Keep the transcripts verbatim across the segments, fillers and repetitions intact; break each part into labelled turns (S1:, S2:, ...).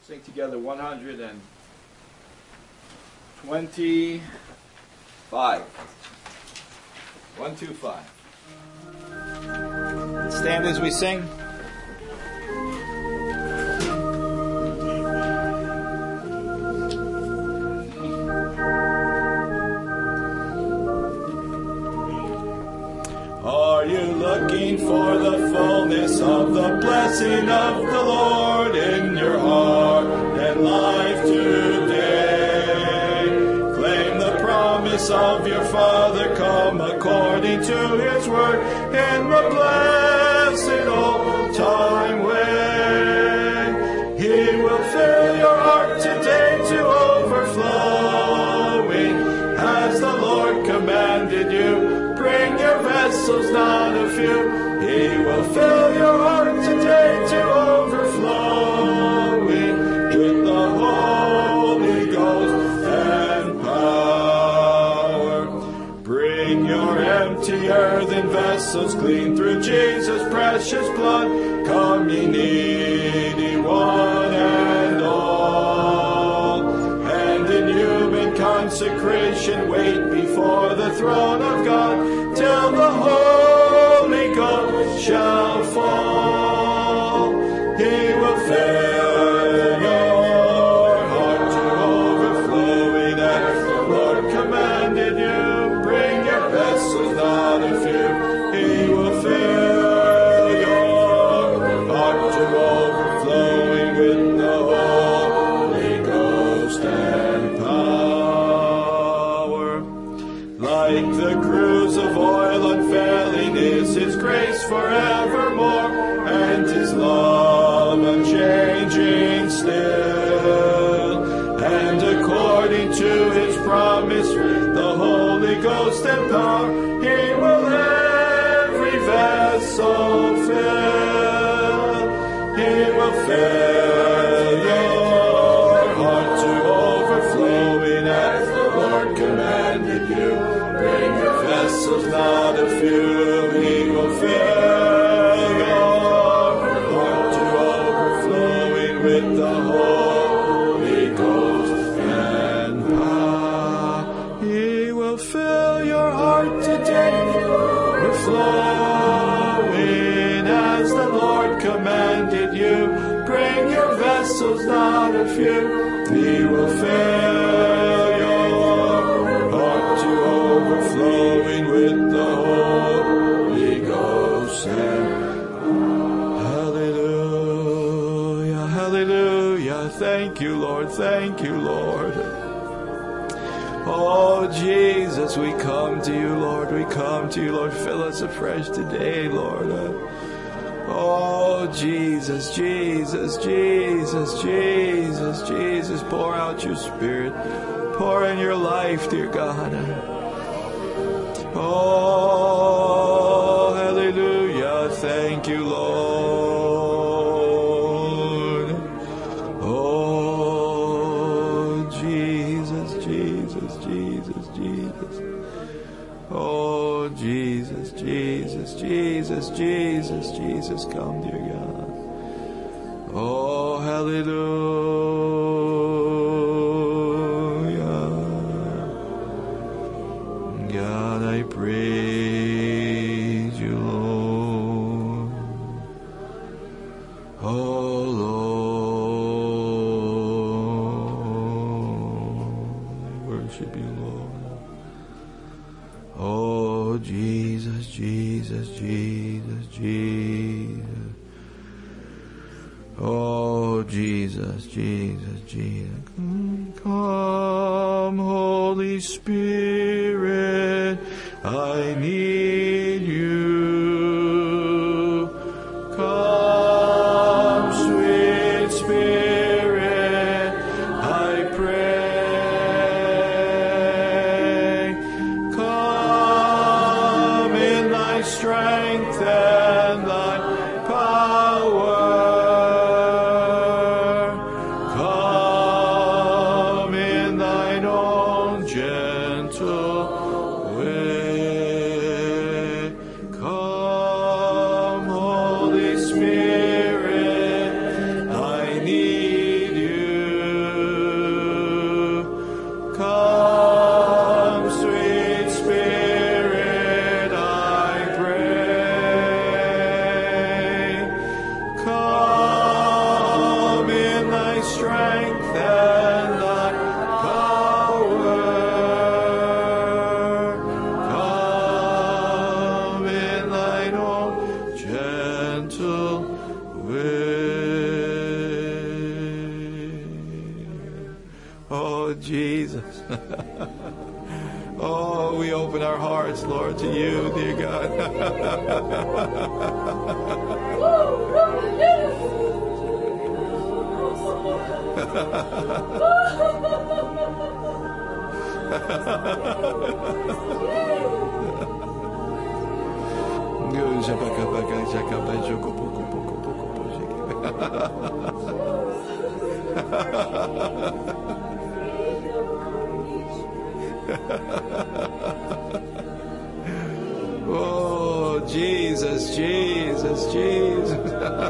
S1: Sing together one hundred twenty-five. one, two, five. Stand as we sing. Are you looking for the fullness of the blessing of the Lord in your heart and life today? Claim the promise of your Father, come according to His word in the blessed old time way. He will fill your heart today to overflowing as the Lord commanded you. Bring your vessels, not a few. He will fill your heart today to overflowing with the Holy Ghost and power. Bring your empty earthen vessels clean through Jesus' precious blood. Come ye needy one and all, and in human consecration wait before the throne of God till the Holy Ghost shall fall. He will fill your heart to overflowing as the Lord commanded you. Bring your vessels, not a few. He will fill your heart to overflowing with the Holy Ghost and power. Like the cruse of oil unfailing is His grace forevermore, and His love unchanging still. And according to His promise, with the Holy Ghost and power, He will every vessel fill. He will fill your heart to overflowing as the Lord commanded you. Bring your vessels, not a few. He will fill your heart to overflowing with the Holy Ghost and power. He will fill your heart today, overflowing as the Lord commanded you. Bring your vessels, not a few. He will fill your heart to overflowing with the Holy Ghost and hallelujah, hallelujah. Thank you, Lord. Thank you, Lord. Oh, Jesus, we come to you, Lord. We come to you, Lord. Fill us afresh today, Lord. Oh, Jesus, Jesus, Jesus, Jesus, Jesus. Pour out your Spirit. Pour in your life, dear God. Oh, hallelujah. Thank you, Lord. Oh, Jesus, Jesus, Jesus, Jesus. Oh, Jesus, Jesus, Jesus, Jesus, Jesus. Come, dear God. Oh, hallelujah. God, I praise you, Lord. Oh, Lord, I worship you, Lord. Oh, Jesus, Jesus, Jesus, Jesus. Oh, Jesus, Jesus, Jesus. Come, Holy Spirit, I need you. Come, sweet Spirit, I pray. Come in thy strength and thy power. Come in thine own gentle Jesus. Oh, we open our hearts, Lord, to you, dear God. Oh, Jesus, Jesus, Jesus.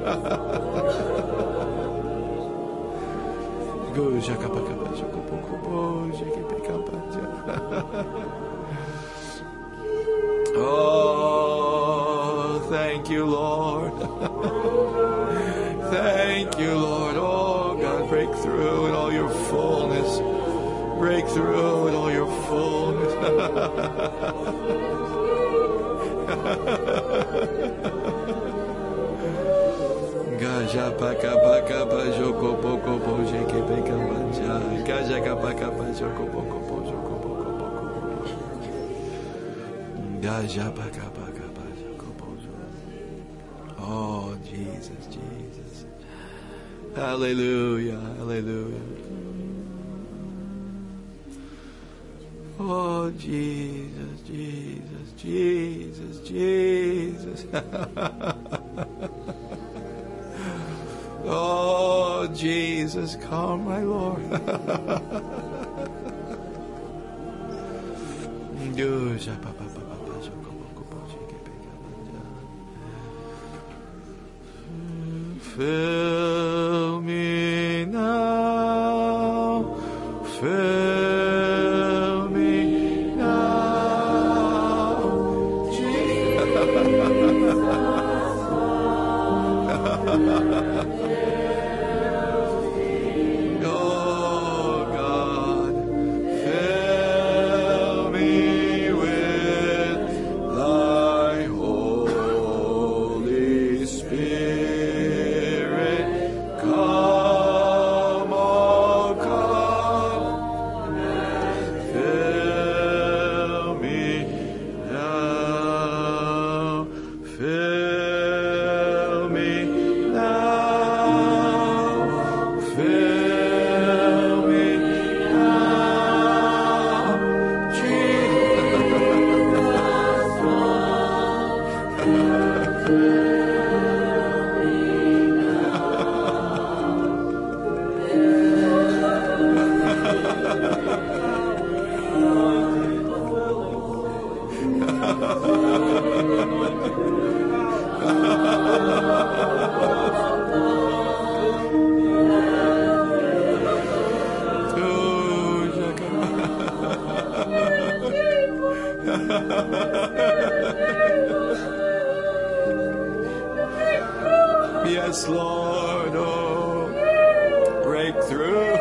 S1: Oh, thank you, Lord. Thank you, Lord. Oh, God, break through in all your fullness. Break through in all your fullness. Gaja paka paka pajoko poko poje ke peka banja. Gaja paka pajoko poko pojoko poko poko. Gaja paka paka pajoko pojo. Oh, Jesus, Jesus. Hallelujah, hallelujah. Oh, Jesus, Jesus, Jesus, Jesus. Oh, Jesus, come, my Lord. Fill me now, fill me now, oh God, fill me with thy Holy Spirit. Come, oh come, fill me now, fill me now, fill me now, Yes, Lord, oh, breakthrough.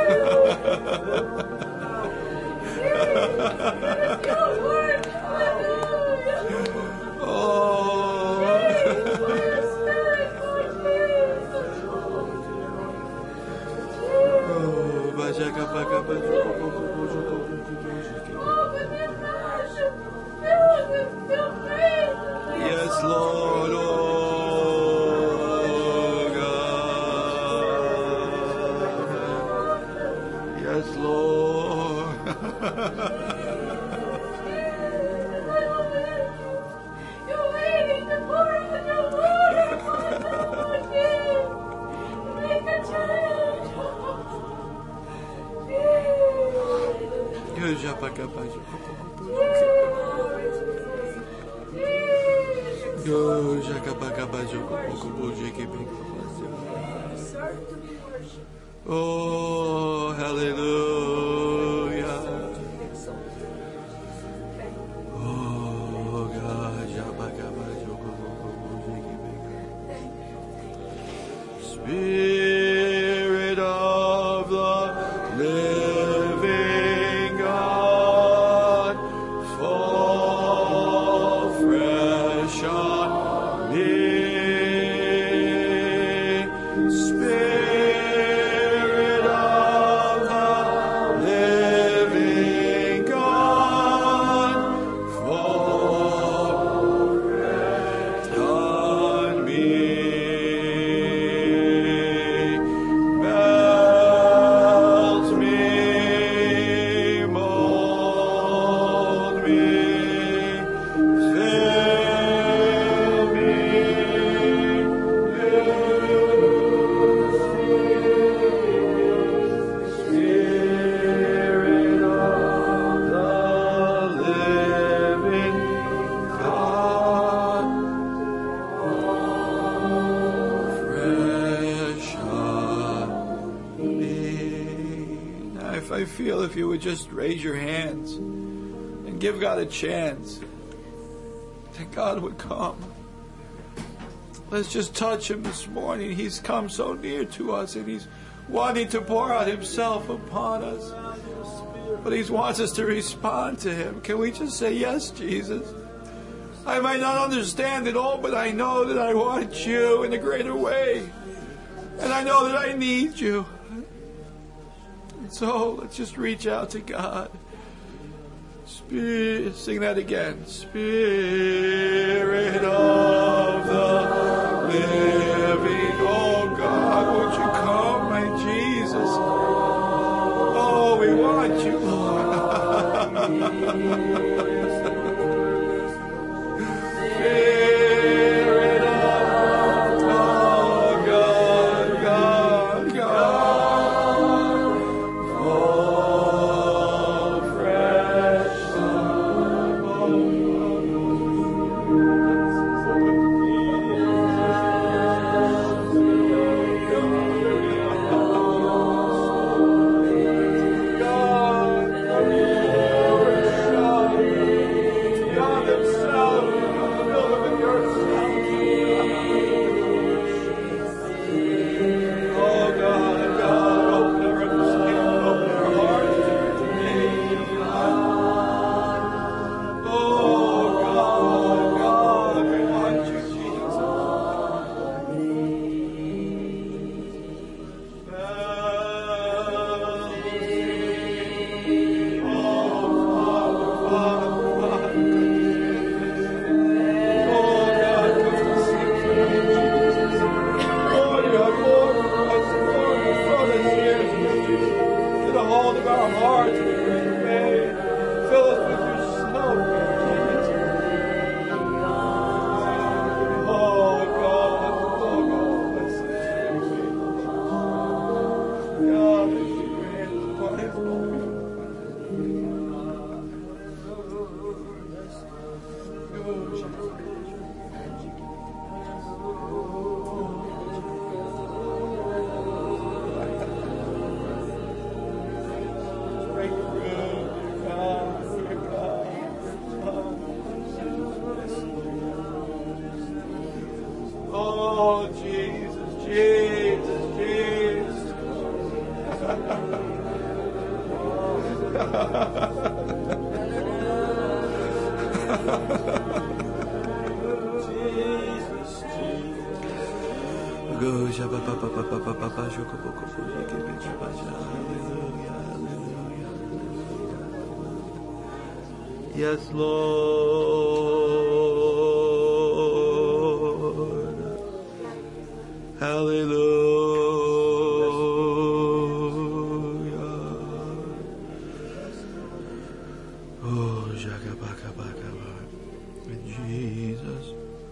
S1: Yes, Lord, oh God. Yes, Lord.
S2: You're waiting to pour out your water upon the mountain. Make a change.
S1: Eu já para capaz de eu já capaz capaz de pouco de que bem capaz. Oh, hallelujah. Oh, God, já para capaz de Spirit of the living God, fall fresh on me. Spirit of the If I feel if you would just raise your hands and give God a chance, that God would come. Let's just touch Him this morning. He's come so near to us, and He's wanting to pour out Himself upon us. But He wants us to respond to Him. Can we just say, yes, Jesus? I might not understand it all, but I know that I want You in a greater way. And I know that I need You. And so let's just reach out to God. Spirit, sing that again. Spirit of the living, oh God, won't You come, my Jesus? Oh, we want You, Lord. Spirit of, oh God, God, God, oh fresh Yes, Lord. Hallelujah. Oh, Jagabakabakaba. Jesus.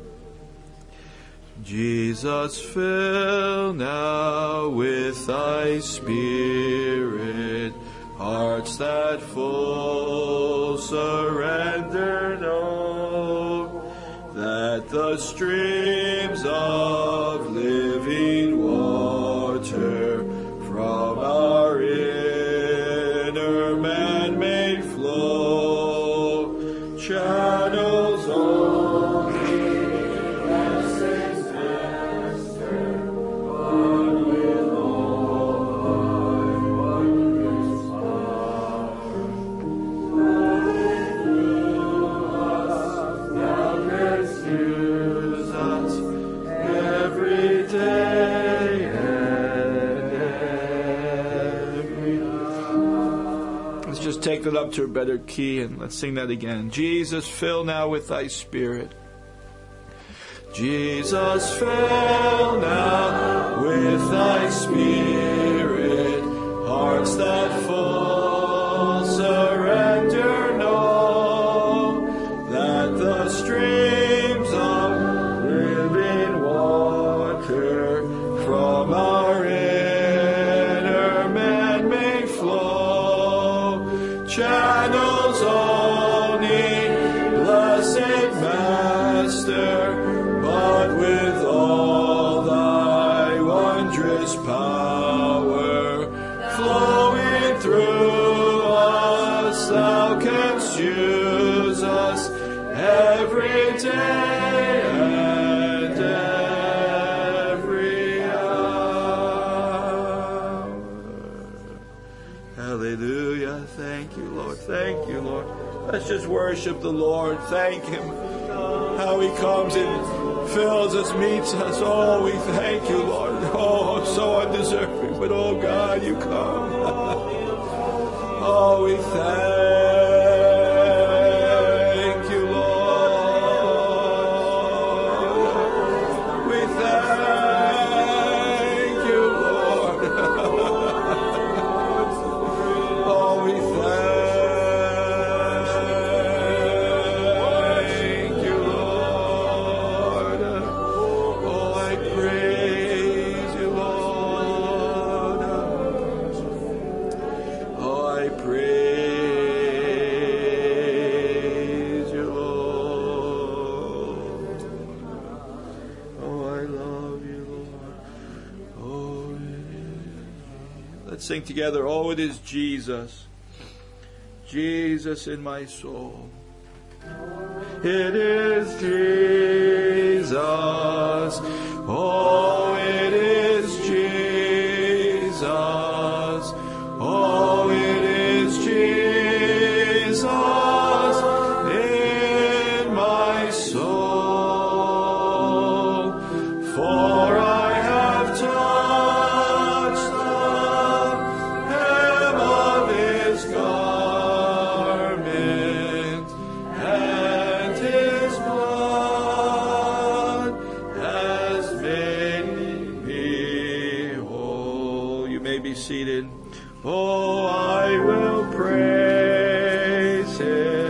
S1: Jesus, fill now with Thy Spirit hearts that full surrender know that the streams of living water from our inner man may flow, channels only blessings master, one with all thy wondrous power. Let it through us, thou pursues us every day and every hour. Let's just take it up to a better key and let's sing that again. Jesus, fill now with Thy Spirit. Jesus, fill now with Thy Spirit hearts that full surrender know that the streams of living water from our inner man may flow, channels only, blessed Master, but with all Thy wondrous power. Hallelujah. Thank you, Lord. Thank you, Lord. Let's just worship the Lord. Thank Him. How He comes and fills us, meets us. Oh, we thank you, Lord. Oh, so undeserving. But oh, God, you come. Oh, we thank you, Lord. We thank you, Lord. Oh, we thank you, Lord. Oh, I praise you, Lord. Oh, I praise you, Lord. Oh, I love you, Lord. Oh, let's sing together. Oh, it is Jesus. Jesus in my soul. It is Jesus. Oh, it is Jesus. Oh, it is Jesus in my soul. For I have touched the hem of His garment, and His blood has made me whole. You may be seated. Oh, I will praise Him.